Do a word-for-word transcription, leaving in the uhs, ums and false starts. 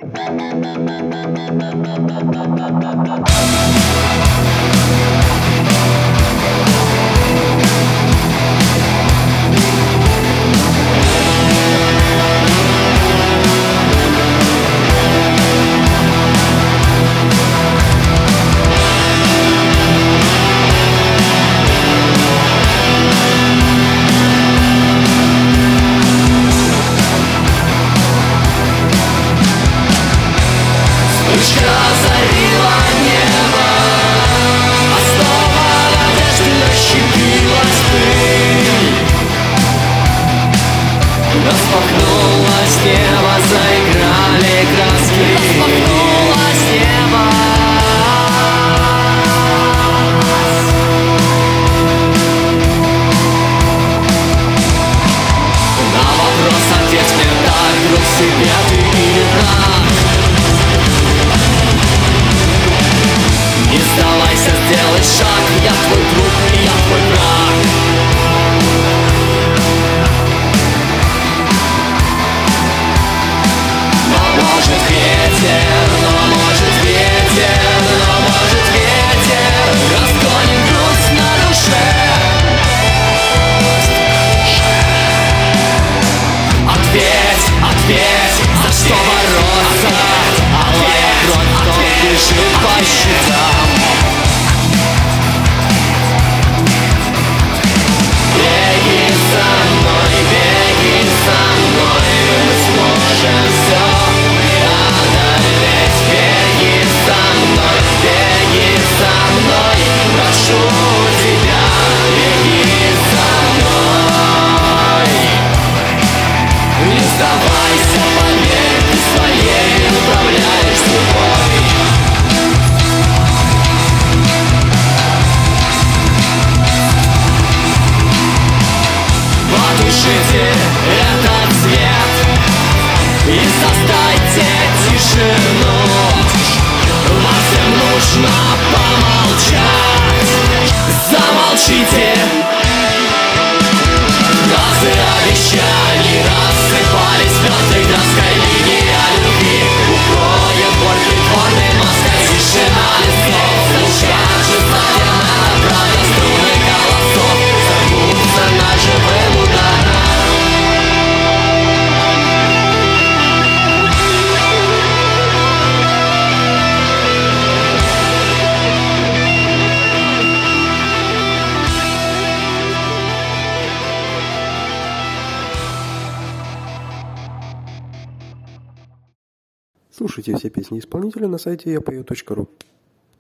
Вспышка озарила небо, основа надежды расщепилась пыль. Распахнулось небо, заиграли краски. Распахнулось небо. На вопрос ответь мне так, друг, себе ты или враг. Не сдавайся, сделай шаг, я твой друг, я твой враг. Но может ветер, но может ветер, но может ветер разгонит грусть на душе. Ответь, ответь, за что бороться? Алая кровь, кто бежит по щитам. Беги за мной, беги за мной, мы сможем все преодолеть. Беги за мной, беги за мной, прошу тебя, беги за мной. Не сдавайся, поверь, ты своей управляешь судьбой. Потушите этот свет и создайте тишину. Вам всем нужно помолчать. Замолчите. Фразы обещаний рассыпались мертвой краской. Линия любви укроет боль притворной маской. Тишина лесов скажет затем это правда. Струны голосов сорвутся ножевым ударом. Слушайте все песни исполнителя на сайте я пою точка ру.